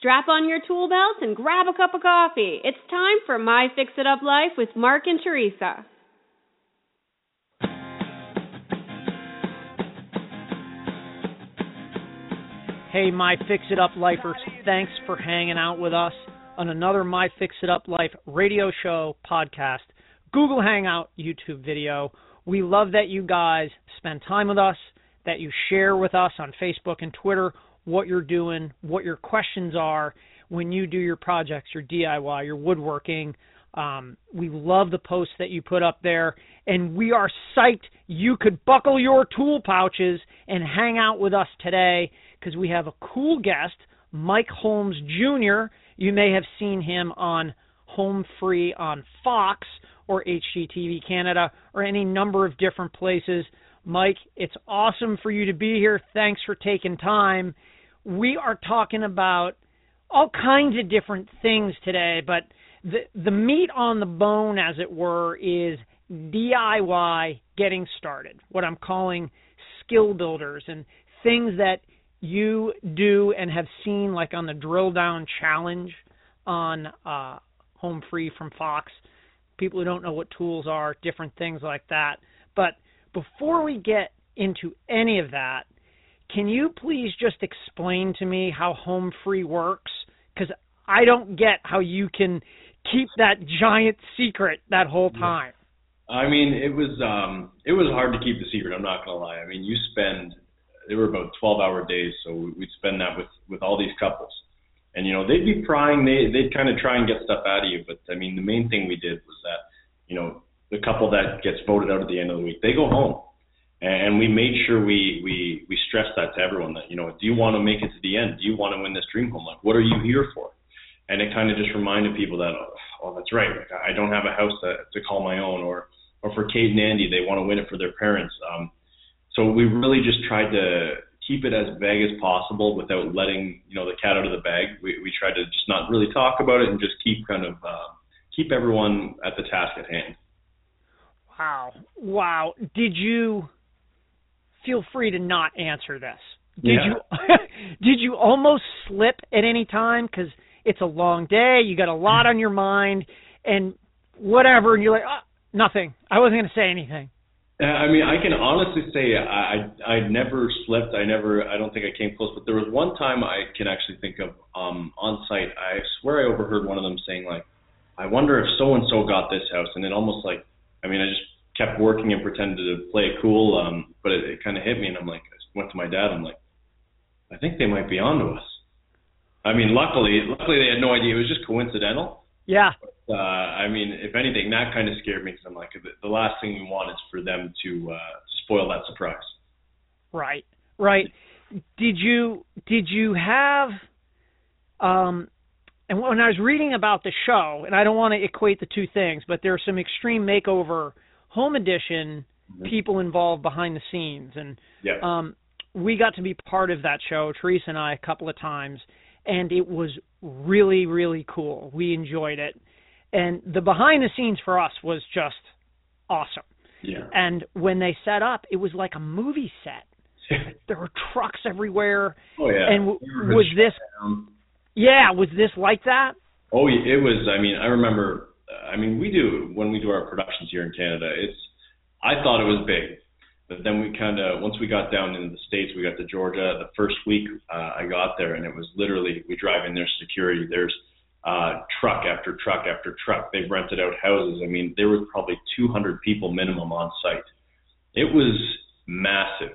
Strap on your tool belts and grab a cup of coffee. It's time for My Fix It Up Life with Mark and Teresa. Hey, My Fix It Up Lifers, thanks for hanging out with us on another My Fix It Up Life radio show, podcast, Google Hangout, YouTube video. We love that you guys spend time with us, that you share with us on Facebook and Twitter what you're doing, what your questions are when you do your projects, your DIY, your woodworking. We love the posts that you put up there, and we are psyched you could buckle your tool pouches and hang out with us today because we have a cool guest, Mike Holmes Jr. You may have seen him on Home Free on Fox or HGTV Canada or any number of different places. Mike, it's awesome for you to be here. Thanks for taking time. We are talking about all kinds of different things today, but the meat on the bone, as it were, is DIY getting started, what I'm calling skill builders and things that you do and have seen, like on the Drill Down Challenge on Home Free from Fox. People who don't know what tools are, different things like that. But before we get into any of that, can you please just explain to me how Home Free works? Because I don't get how you can keep that giant secret that whole time. I mean, it was hard to keep the secret, I'm not going to lie. I mean, they were about 12-hour days, so we'd spend that with all these couples. And, you know, they'd be prying, they'd kind of try and get stuff out of you. But, I mean, the main thing we did was that, you know, the couple that gets voted out at the end of the week, they go home. And we made sure we stressed that to everyone that, you know, do you want to make it to the end? Do you want to win this dream home? Like, what are you here for? And it kind of just reminded people that, oh, that's right. Like, I don't have a house to call my own. Or for Kate and Andy, they want to win it for their parents. So we really just tried to keep it as vague as possible without letting, you know, the cat out of the bag. We tried to just not really talk about it and just keep everyone at the task at hand. Wow. Did you feel free to not answer this? Did you almost slip at any time? Because it's a long day, you got a lot on your mind, and whatever, and you're like, oh, nothing. I wasn't going to say anything. I mean, I can honestly say I never slipped. I don't think I came close. But there was one time I can actually think of on site. I swear I overheard one of them saying, like, I wonder if so-and-so got this house. And it almost like, I mean, I just kept working and pretended to play it cool. But it kind of hit me, and I'm like, I went to my dad. I'm like, I think they might be onto us. I mean, luckily they had no idea. It was just coincidental. Yeah. But, I mean, if anything, that kind of scared me because I'm like, the last thing we want is for them to spoil that surprise. Right. Did you have, and when I was reading about the show, and I don't want to equate the two things, but there are some Extreme Makeover Home Edition people involved behind the scenes. And we got to be part of that show, Teresa and I, a couple of times. And it was really, really cool. We enjoyed it. And the behind the scenes for us was just awesome. Yeah. And when they set up, it was like a movie set. There were trucks everywhere. Oh, yeah. And was this like that? Oh, it was. I mean, I remember, when we do our productions here in Canada, I thought it was big. But then once we got down into the States, we got to Georgia. The first week I got there, and it was literally, we drive in, there's security, there's truck after truck after truck. They've rented out houses. I mean, there was probably 200 people minimum on site. It was massive.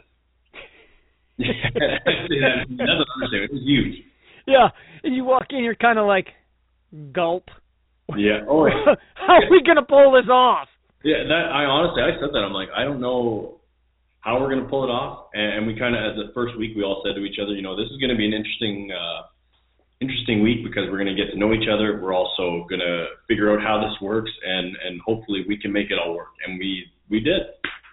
That's an understatement. It was huge. Yeah, and you walk in, you're kind of like, gulp. Yeah. Oh, yeah. How are we going to pull this off? Yeah, I said that. I'm like, I don't know how we're going to pull it off. And we kind of, as the first week, we all said to each other, you know, this is going to be an interesting week because we're going to get to know each other. We're also going to figure out how this works, and hopefully we can make it all work. And we did.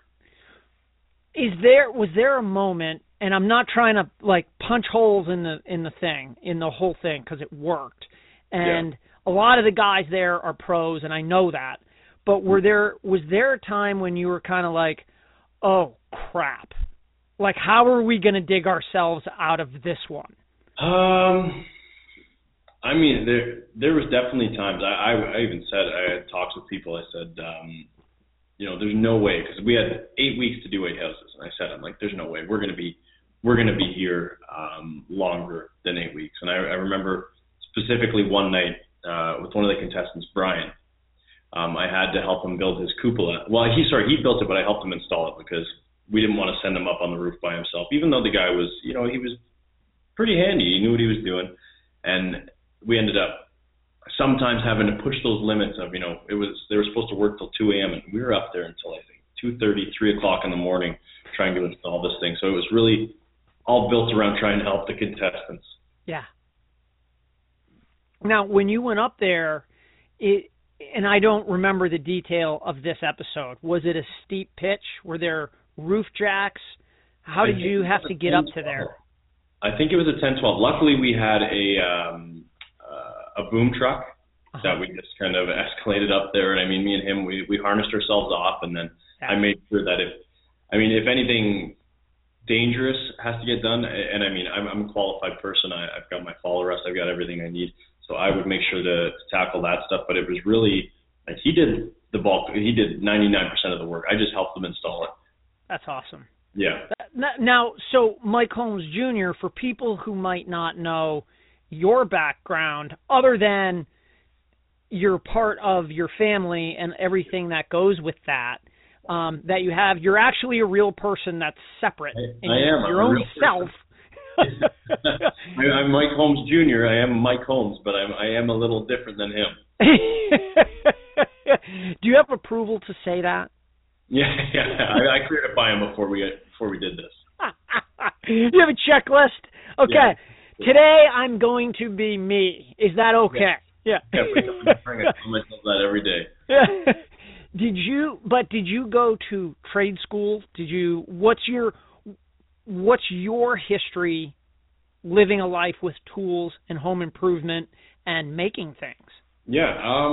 Was there a moment, and I'm not trying to like punch holes in the whole thing because it worked. And a lot of the guys there are pros, and I know that. But was there a time when you were kind of like, oh, crap. Like, how are we going to dig ourselves out of this one? I mean, there was definitely times I even said, I had talks with people. I said, there's no way, because we had 8 weeks to do 8 houses, and I said, I'm like, there's no way we're gonna be here longer than 8 weeks. And I remember specifically one night with one of the contestants, Brian. I had to help him build his cupola. Well, he built it, but I helped him install it because we didn't want to send him up on the roof by himself, even though the guy was, he was pretty handy. He knew what he was doing. And we ended up sometimes having to push those limits of, they were supposed to work till 2 a.m. and we were up there until I think 2:30, 3 o'clock in the morning trying to install this thing. So it was really all built around trying to help the contestants. Yeah. Now, when you went up there, and I don't remember the detail of this episode, was it a steep pitch? Were there roof jacks? How did you have to get up to there? I think it was a 10-12. Luckily, we had a boom truck that we just kind of escalated up there. And I mean, me and him, we harnessed ourselves off, and then I made sure that if anything dangerous has to get done, and I mean, I'm a qualified person. I've got my fall arrest. I've got everything I need. So I would make sure to tackle that stuff. But it was really, like, he did the bulk. He did 99% of the work. I just helped him install it. That's awesome. Yeah. Now, so Mike Holmes Jr., for people who might not know your background, other than you're part of your family and everything that goes with that, that you're actually a real person that's separate. I am. Your own self. I'm Mike Holmes Jr. I am Mike Holmes, but I am a little different than him. Do you have approval to say that? Yeah. I cleared it by him before we did this. You have a checklist? Okay. Yeah. Today I'm going to be me. Is that okay? Yeah. I tell myself that every day. Did you go to trade school? What's your history living a life with tools and home improvement and making things? Yeah.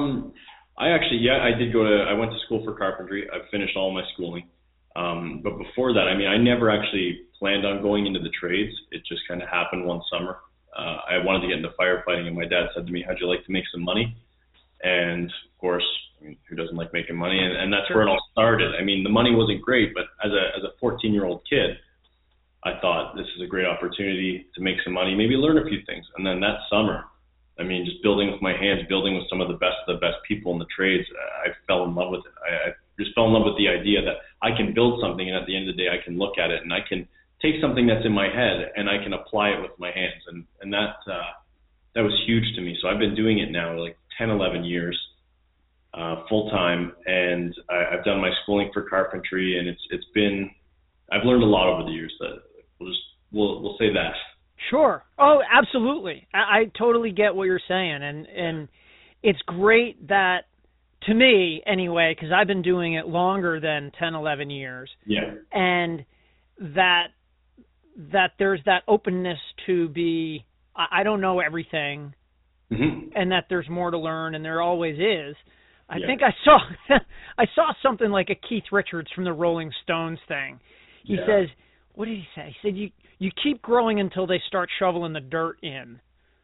I did I went to school for carpentry. I finished all my schooling. But before that, I mean, I never actually planned on going into the trades. It just kind of happened one summer. I wanted to get into firefighting, and my dad said to me, how'd you like to make some money? And of course, I mean, who doesn't like making money? And that's where it all started. I mean, the money wasn't great, but as a 14-year-old kid, I thought this is a great opportunity to make some money, maybe learn a few things. And then that summer, I mean, just building with my hands, building with some of the best people in the trades, I fell in love with it. I just fell in love with the idea that I can build something, and at the end of the day, I can look at it and I can take something that's in my head and I can apply it with my hands. And that was huge to me. So I've been doing it now like 10, 11 years, full time, and I've done my schooling for carpentry, and I've learned a lot over the years. That we'll say that. Sure. Oh, absolutely. I totally get what you're saying, and it's great that, to me anyway, because I've been doing it longer than 10, 11 years. Yeah. And that there's that openness to be, I don't know everything, and that there's more to learn, and there always is. I think I saw something like a Keith Richards from the Rolling Stones thing. He says, what did he say? He said, you keep growing until they start shoveling the dirt in,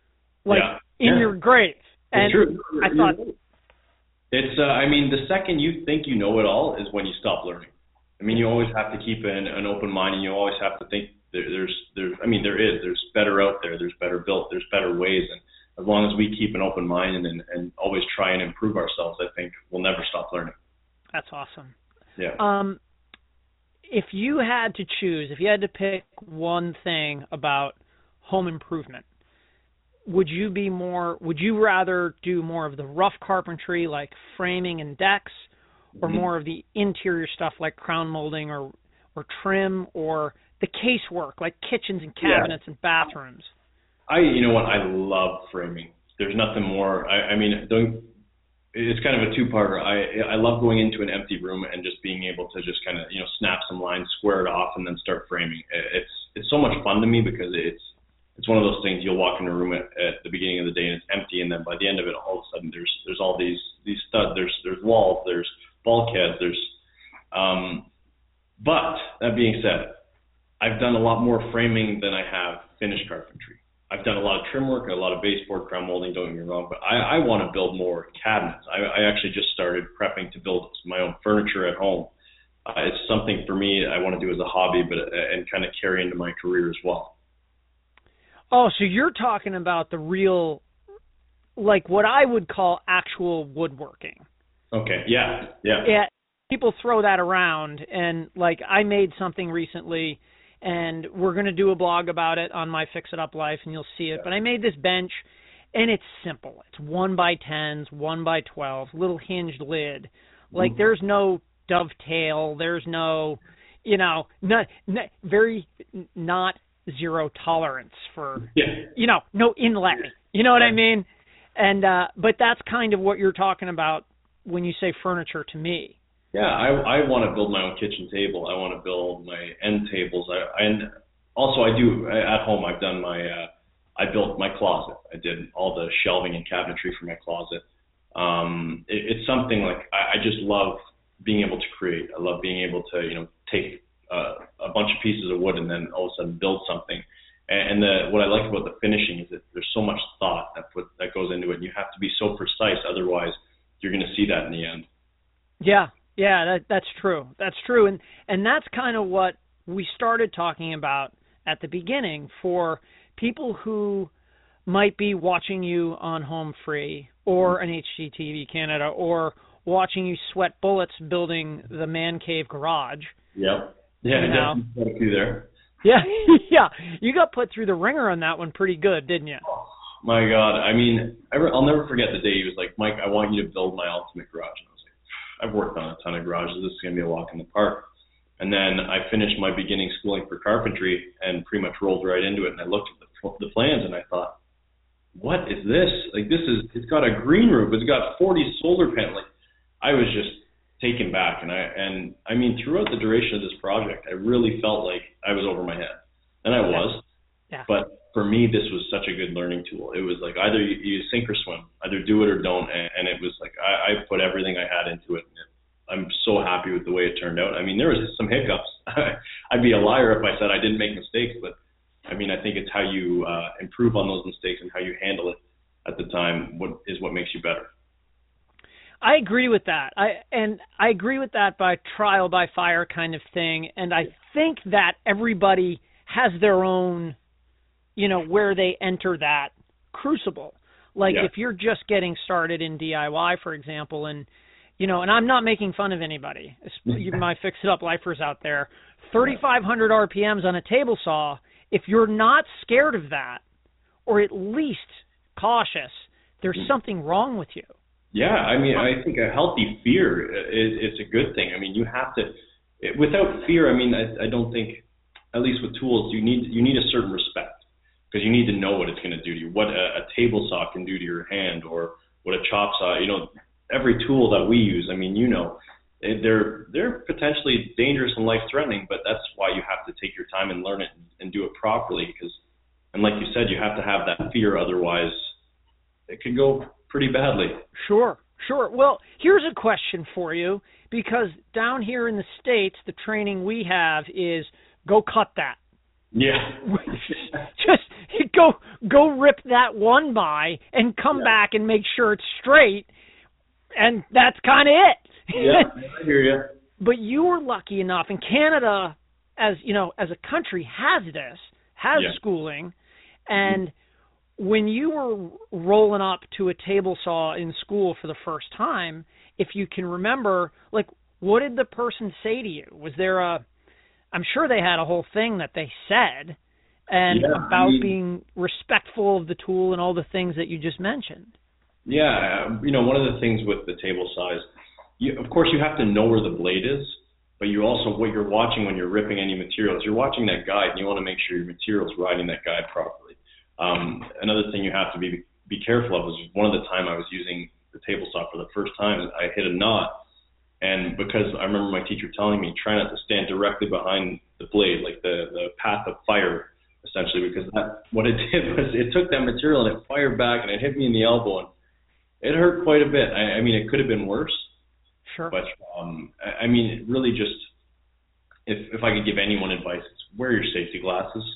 in your grave. And it's true. I thought, it's, I mean, the second you think you know it all is when you stop learning. I mean, you always have to keep an open mind, and you always have to think there's better out there, there's better built, there's better ways. And as long as we keep an open mind and always try and improve ourselves, I think we'll never stop learning. That's awesome. Yeah. If you had to choose, if you had to pick one thing about home improvement, would you rather do more of the rough carpentry like framing and decks, or more of the interior stuff like crown molding or trim, or the casework like kitchens and cabinets and bathrooms? You know what? I love framing. There's nothing more. It's kind of a two-parter. I love going into an empty room and just being able to just kind of, snap some lines, square it off, and then start framing. It's so much fun to me because it's one of those things. You'll walk into a room at the beginning of the day and it's empty, and then by the end of it, all of a sudden there's all these studs, there's walls, there's bulkheads, but that being said, I've done a lot more framing than I have finished carpentry. I've I've done a lot of trim work, a lot of baseboard, crown molding, don't get me wrong, but I want to build more cabinets. I actually just started prepping to build my own furniture at home. It's something for me I want to do as a hobby, and kind of carry into my career as well. Oh, so you're talking about the real, like what I would call actual woodworking. Okay, yeah. People throw that around, and like I made something recently, and we're going to do a blog about it on my Fix It Up Life, and you'll see it. But I made this bench, and it's simple. It's 1x10s, 1x12, little hinged lid. Like there's no dovetail, there's no, not zero tolerance for, no inlay. You know what I mean? And but that's kind of what you're talking about when you say furniture to me. Yeah, I want to build my own kitchen table. I want to build my end tables. And also I do at home. I've done I built my closet. I did all the shelving and cabinetry for my closet. It's something like I just love being able to create. I love being able to take a bunch of pieces of wood and then all of a sudden build something. And what I like about the finishing is that there's so much thought that goes into it. And you have to be so precise, otherwise you're going to see that in the end. Yeah, that's true. That's true. And that's kind of what we started talking about at the beginning for people who might be watching you on Home Free or an HGTV Canada or watching you sweat bullets building the Man Cave garage. Yep. Yeah, got a few there. Yeah, you got put through the ringer on that one pretty good, didn't you? Oh, my God. I mean, I'll never forget the day he was like, Mike, I want you to build my ultimate garage. And I was like, I've worked on a ton of garages. This is going to be a walk in the park. And then I finished my beginning schooling for carpentry and pretty much rolled right into it. And I looked at the plans and I thought, what is this? Like, it's got a green roof. It's got 40 solar panels. Like, I was just taken back. And I mean, throughout the duration of this project, I really felt like I was over my head. And I was. Yeah. But for me, this was such a good learning tool. It was like either you sink or swim, either do it or don't. And it was like I put everything I had into it. I'm so happy with the way it turned out. I mean, there was some hiccups. I'd be a liar if I said I didn't make mistakes, but I mean, I think it's how you improve on those mistakes and how you handle it at the time what makes you better. I agree with that. I agree with that by trial by fire kind of thing. And I think that everybody has their own, where they enter that crucible. Like if you're just getting started in DIY, for example, and I'm not making fun of anybody, my Fix It Up lifers out there, 3,500 RPMs on a table saw, if you're not scared of that, or at least cautious, there's something wrong with you. Yeah, I mean, I think a healthy fear is a good thing. I mean, you have to, without fear, I mean, I don't think, at least with tools, you need a certain respect, because you need to know what it's going to do to you, what a table saw can do to your hand, or what a chop saw, every tool that we use, I mean, they're potentially dangerous and life-threatening, but that's why you have to take your time and learn it and do it properly, and like you said, you have to have that fear, otherwise it could go pretty badly. Sure. Well, here's a question for you, because down here in the States, the training we have is go cut that. Yeah. Just go rip that one by and come back and make sure it's straight, and that's kind of it. Yeah, I hear you. But you were lucky enough, and Canada, as a country, has schooling, and when you were rolling up to a table saw in school for the first time, if you can remember, like, what did the person say to you? Was there I'm sure they had a whole thing that they said, and being respectful of the tool and all the things that you just mentioned. Yeah, one of the things with the table saw is, of course, you have to know where the blade is, but you also, what you're watching when you're ripping any materials, you're watching that guide, and you want to make sure your material's riding that guide properly. Another thing you have to be careful of was one of the time I was using the table saw for the first time, I hit a knot, and because I remember my teacher telling me, try not to stand directly behind the blade, like the path of fire, essentially, because what it did was it took that material and it fired back and it hit me in the elbow, and it hurt quite a bit. I mean, it could have been worse. Sure. But, I mean, really just, if I could give anyone advice, it's wear your safety glasses.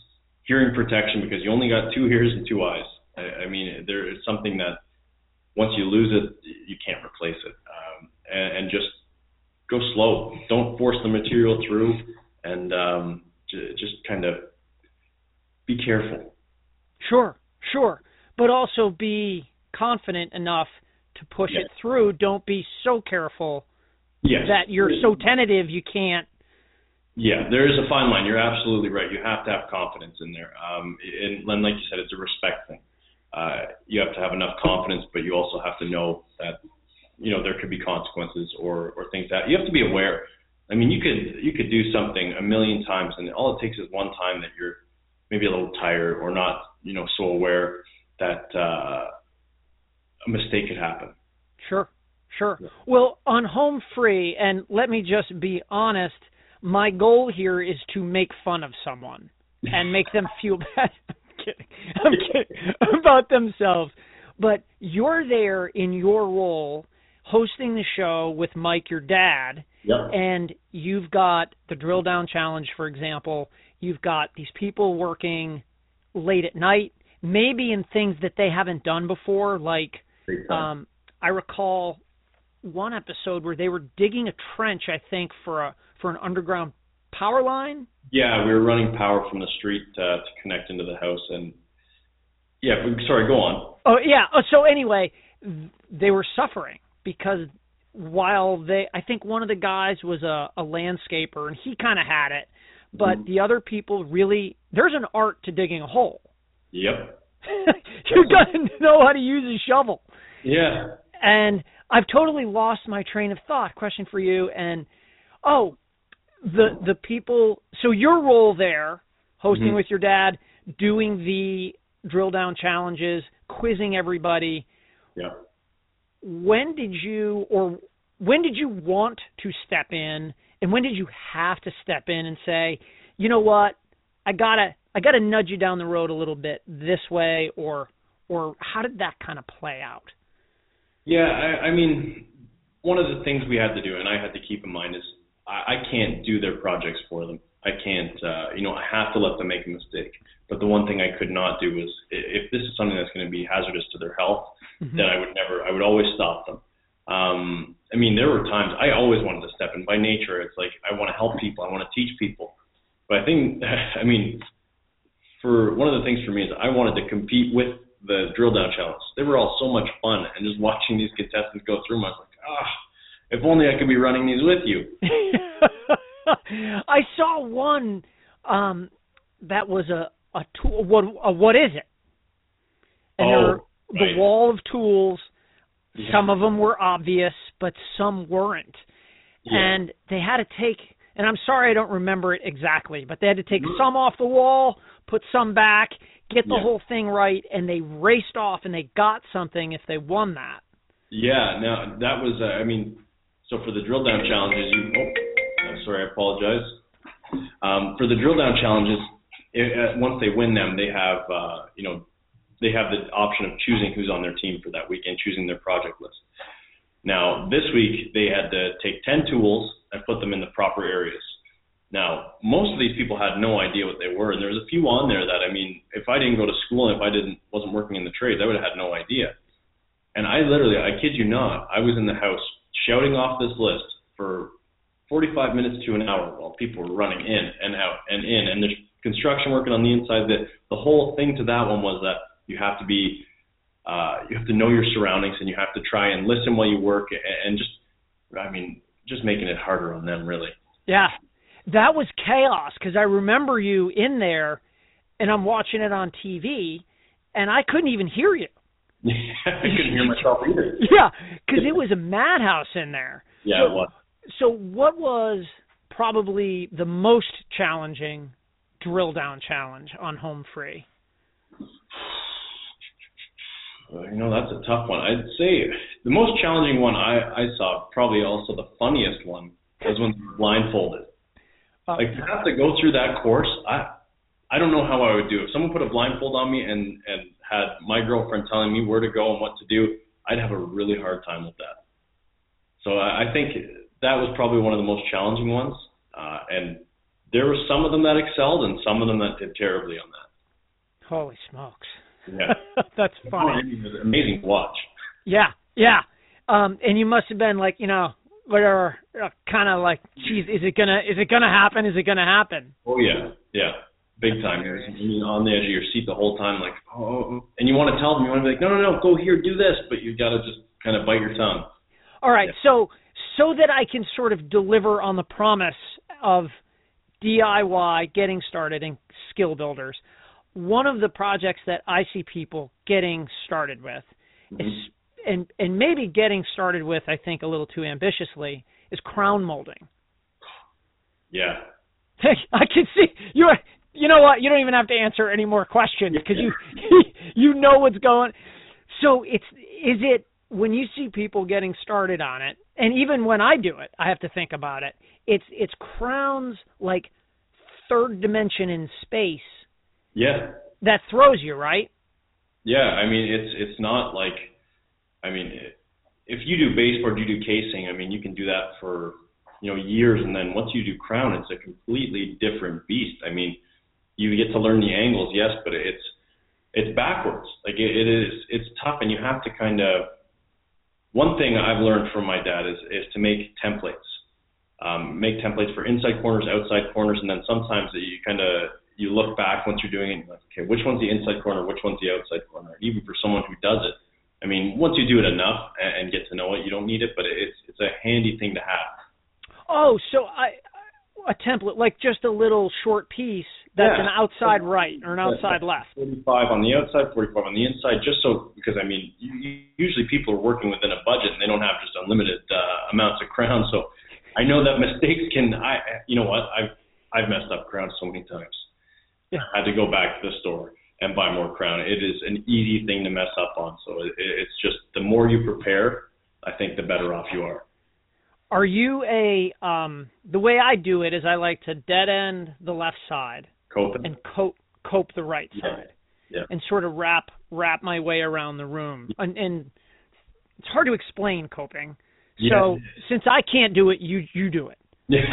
hearing protection, because you only got 2 ears and 2 eyes. I mean, there is something that once you lose it, you can't replace it. And just go slow. Don't force the material through, and just kind of be careful. Sure. But also be confident enough to push it through. Don't be so careful that you're so tentative you can't. Yeah, there is a fine line. You're absolutely right. You have to have confidence in there. And like you said, it's a respect thing. You have to have enough confidence, but you also have to know that, there could be consequences or things that you have to be aware. I mean, you could do something a million times, and all it takes is one time that you're maybe a little tired or not, so aware that a mistake could happen. Sure. Yeah. Well, on Home Free, and let me just be honest, my goal here is to make fun of someone and make them feel bad. I'm kidding about themselves. But you're there in your role hosting the show with Mike, your dad, and you've got the Drill Down Challenge, for example. You've got these people working late at night, maybe in things that they haven't done before. Like I recall one episode where they were digging a trench, I think, for an underground power line. Yeah, we were running power from the street to connect into the house, and sorry, go on. Oh yeah. So anyway, they were suffering because I think one of the guys was a landscaper, and he kind of had it, but the other people really, there's an art to digging a hole. Yep. You got to know how to use a shovel. Yeah. And I've totally lost my train of thought. Question for you. And the people. So your role there, hosting with your dad, doing the drill down challenges, quizzing everybody. Yeah. When did you want to step in, and when did you have to step in and say, you know what, I gotta nudge you down the road a little bit this way, or how did that kind of play out? Yeah, I mean, one of the things we had to do, and I had to keep in mind, is I can't do their projects for them. I can't, I have to let them make a mistake. But the one thing I could not do is, if this is something that's going to be hazardous to their health, then I would always stop them. I mean, there were times I always wanted to step in. By nature, it's like I want to help people. I want to teach people. But I think, for one of the things for me is I wanted to compete with the drill down challenge. They were all so much fun, and just watching these contestants go through them, I was like, if only I could be running these with you. I saw one that was a tool. What is it? And the wall of tools. Yeah. Some of them were obvious, but some weren't. Yeah. And they had to take, and I'm sorry I don't remember it exactly, but they had to take some off the wall, put some back, get the whole thing right, and they raced off, and they got something if they won that. Yeah, now that was, so for the drill down challenges, I apologize. For the drill down challenges, once they win them, they have, they have the option of choosing who's on their team for that weekend, choosing their project list. Now, this week, they had to take 10 tools and put them in the proper areas. Now, most of these people had no idea what they were, and there was a few on there that, if I didn't go to school and if I wasn't working in the trades, I would have had no idea. And I kid you not, I was in the house shouting off this list for 45 minutes to an hour while people were running in and out and in, and there's construction working on the inside. The whole thing to that one was that you have to be, you have to know your surroundings, and you have to try and listen while you work, and just making it harder on them, really. Yeah, that was chaos, because I remember you in there, and I'm watching it on TV, and I couldn't even hear you. I couldn't hear myself either. Yeah, because it was a madhouse in there. Yeah, it was. So what was probably the most challenging drill down challenge on Home Free? That's a tough one. I'd say the most challenging one I saw, probably also the funniest one, was when they were blindfolded. Like, to have to go through that course, I don't know how I would do it. If someone put a blindfold on me and had my girlfriend telling me where to go and what to do, I'd have a really hard time with that. So I think that was probably one of the most challenging ones. And there were some of them that excelled and some of them that did terribly on that. Holy smokes. Yeah. That's funny. It's amazing to watch. Yeah. And you must have been like, whatever, kind of like, geez, is it gonna happen? Is it gonna happen? Oh yeah. Big time. You're on the edge of your seat the whole time, like, oh, and you want to tell them, you want to be like, no, go here, do this, but you got to just kind of bite your tongue. All right, so that I can sort of deliver on the promise of DIY, getting started, and skill builders, one of the projects that I see people getting started with, and maybe getting started with, I think a little too ambitiously, is crown molding. Yeah. Hey, I can see you. You know what? You don't even have to answer any more questions because you know what's going. So is it when you see people getting started on it, and even when I do it, I have to think about it. It's crowns like third dimension in space. Yeah. That throws you, right? Yeah, I mean it's not like, I mean, if you do baseboard, you do casing. I mean, you can do that for years, and then once you do crown, it's a completely different beast. I mean, you get to learn the angles, yes, but it's backwards. Like it's tough, and you have to kind of. One thing I've learned from my dad is to make templates. Make templates for inside corners, outside corners, and then sometimes you look back once you're doing it, and you're like, okay, which one's the inside corner, which one's the outside corner? Even for someone who does it, I mean, once you do it enough and get to know it, you don't need it, but it's a handy thing to have. Oh, so a template, like just a little short piece that's an outside right or an outside left. 45 on the outside, 45 on the inside, just so, because I mean, usually people are working within a budget and they don't have just unlimited amounts of crowns. So I know that mistakes you know what, I've messed up crowns so many times. Yeah. I had to go back to the store and buy more crown. It is an easy thing to mess up on. So it's just, the more you prepare, I think the better off you are. Are you the way I do it is I like to dead end the left side and cope the right side, and sort of wrap my way around the room. And it's hard to explain coping. So since I can't do it, you do it.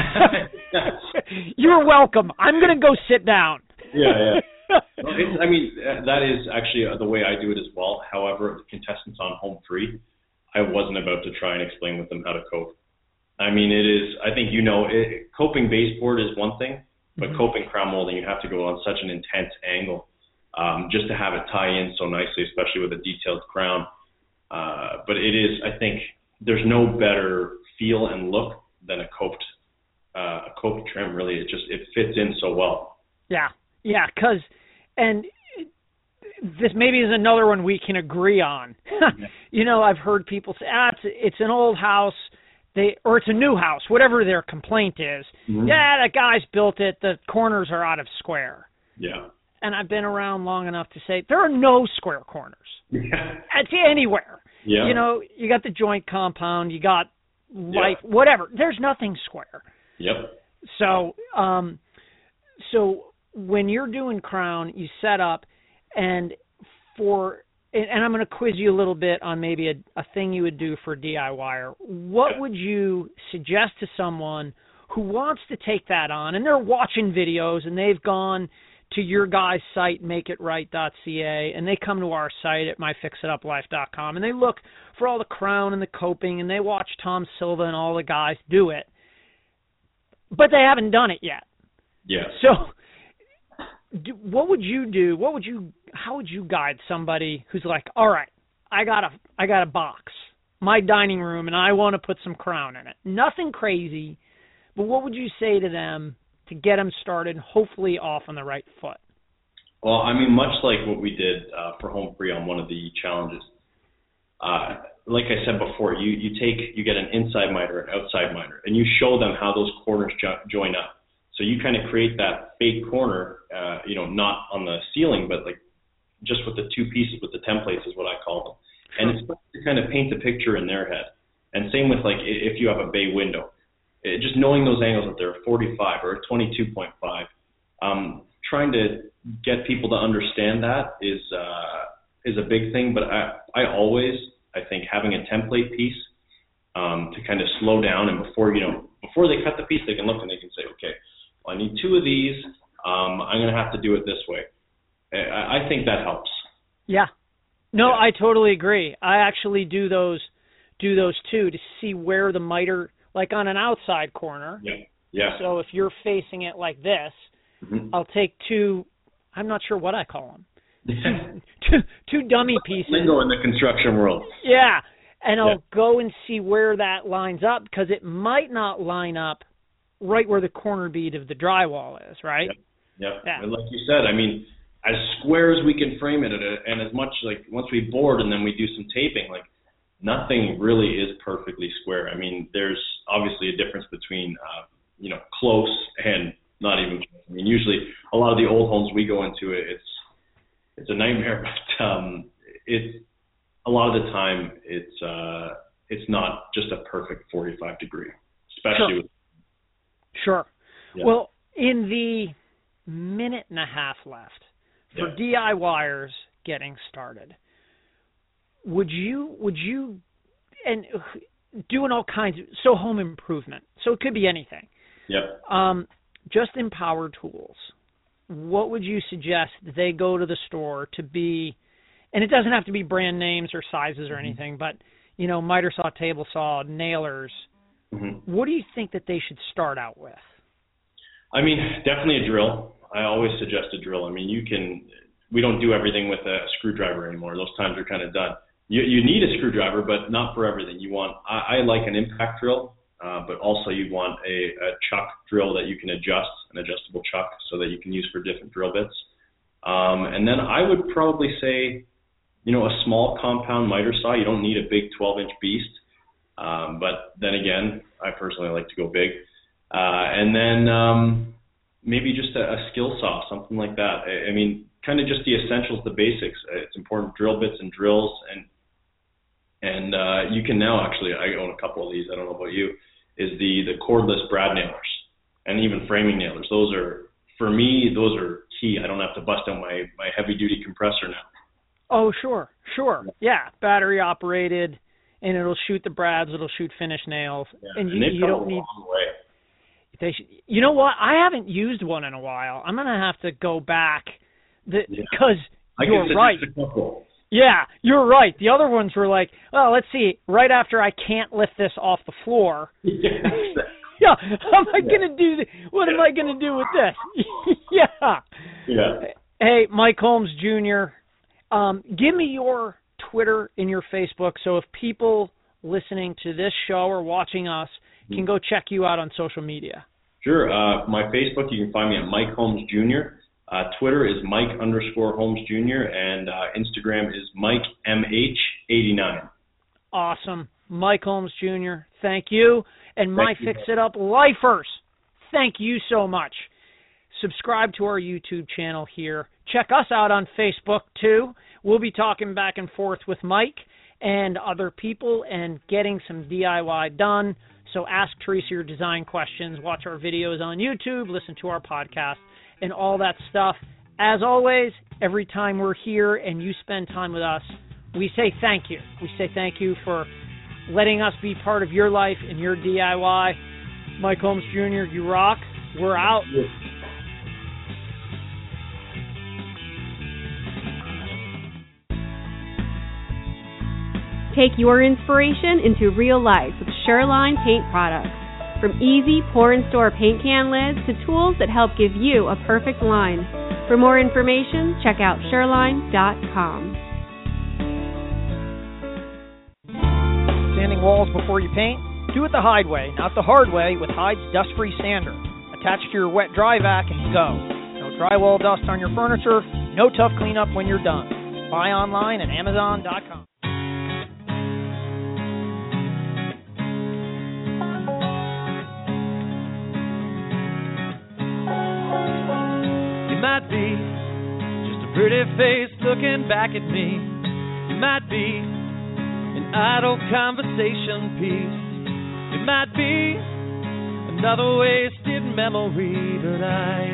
You're welcome. I'm going to go sit down. Yeah. I mean, that is actually the way I do it as well. However, the contestants on Home Free, I wasn't about to try and explain with them how to cope. I mean, it is, I think, coping baseboard is one thing, but coping crown molding, you have to go on such an intense angle just to have it tie in so nicely, especially with a detailed crown. But it is, I think, there's no better feel and look than a coped trim, really. It fits in so well. Yeah, because, and this maybe is another one we can agree on. I've heard people say, it's an old house, or it's a new house, whatever their complaint is. Yeah, that guy's built it, the corners are out of square. Yeah. And I've been around long enough to say there are no square corners. It's anywhere. Yeah. You got the joint compound, you got life, whatever. There's nothing square. Yep. So when you're doing crown, you set up, and I'm going to quiz you a little bit on maybe a thing you would do for a DIYer. What would you suggest to someone who wants to take that on, and they're watching videos, and they've gone to your guy's site, makeitright.ca, and they come to our site at myfixituplife.com, and they look for all the crown and the coping, and they watch Tom Silva and all the guys do it, but they haven't done it yet. Yeah. So what would you do? How would you guide somebody who's like, all right, I got a box, my dining room, and I want to put some crown in it. Nothing crazy, but what would you say to them to get them started, hopefully off on the right foot? Well, I mean, much like what we did for Home Free on one of the challenges, like I said before, you get an inside miter, an outside miter, and you show them how those corners join up. So you kind of create that fake corner, not on the ceiling, but like just with the two pieces with the templates is what I call them. And it's to kind of paint the picture in their head. And same with like if you have a bay window, just knowing those angles that they're 45 or 22.5, trying to get people to understand that is a big thing. But I think having a template piece to kind of slow down, and before they cut the piece, they can look and they can say, okay, well, I need two of these. I'm going to have to do it this way. I think that helps. Yeah. No, yeah. I totally agree. I actually do those too to see where the miter, like on an outside corner. Yeah. Yeah. So if you're facing it like this, I'll take two. I'm not sure what I call them. two dummy pieces. Lingo in the construction world. Yeah, and I'll go and see where that lines up, because it might not line up right where the corner bead of the drywall is, right? Yep. Yeah. And like you said, I mean, as square as we can frame it, and as much like once we board and then we do some taping, like nothing really is perfectly square. I mean, there's obviously a difference between close and not even close. I mean, usually a lot of the old homes we go into, it's a nightmare, but it's a lot of the time it's not just a perfect 45 degree, especially. Sure. Yeah. Well, in the minute and a half left for DIYers getting started, would you and doing all kinds of home improvement, so it could be anything. Yep. Just in power tools, what would you suggest that they go to the store to be, and it doesn't have to be brand names or sizes or anything, but miter saw, table saw, nailers. What do you think that they should start out with? I mean, definitely a drill. I always suggest a drill. I mean, we don't do everything with a screwdriver anymore. Those times are kind of done. You need a screwdriver, but not for everything. I like an impact drill, but also you want a chuck drill that you can adjust, an adjustable chuck, so that you can use for different drill bits. And then I would probably say, a small compound miter saw. You don't need a big 12-inch beast. But then again, I personally like to go big. And then maybe just a skill saw, something like that. I mean, kind of just the essentials, the basics. It's important, drill bits and drills. And you can now actually, I own a couple of these, I don't know about you, is the cordless brad nailers and even framing nailers. For me, those are key. I don't have to bust out my heavy-duty compressor now. Oh, sure. Yeah, battery operated. And it'll shoot the brads. It'll shoot finished nails. Yeah, and you don't need. You know what? I haven't used one in a while. I'm gonna have to go back because you're right. Yeah, you're right. The other ones were like, well, let's see. Right after I can't lift this off the floor. Yeah. How am I gonna do this? What am I gonna do with this? Yeah. Hey, Mike Holmes Jr. Give me your Twitter and your Facebook, so if people listening to this show or watching us can go check you out on social media. Sure. My Facebook, you can find me at Mike Holmes Jr. Twitter is Mike_Holmes Jr. And Instagram is MikeMH89. Awesome. Mike Holmes Jr., thank you. And my Fix It Up Lifers, thank you so much. Subscribe to our YouTube channel here. Check us out on Facebook, too. We'll be talking back and forth with Mike and other people and getting some DIY done. So ask Teresa your design questions, watch our videos on YouTube, listen to our podcast, and all that stuff. As always, every time we're here and you spend time with us, we say thank you. We say thank you for letting us be part of your life and your DIY. Mike Holmes Jr., you rock. We're out. Yes. Take your inspiration into real life with Shoreline paint products. From easy pour and store paint can lids to tools that help give you a perfect line. For more information, check out Shoreline.com. Sanding walls before you paint? Do it the Hyde way, not the hard way, with Hyde's dust-free sander. Attach to your wet dry vac and go. No drywall dust on your furniture, no tough cleanup when you're done. Buy online at Amazon.com. Might be just a pretty face looking back at me. You might be an idle conversation piece. You might be another wasted memory, but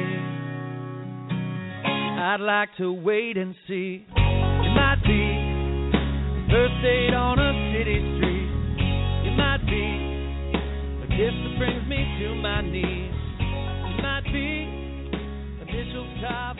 I'd like to wait and see. You might be the first date on a city street. You might be a kiss that brings me to my knees. You might be initial top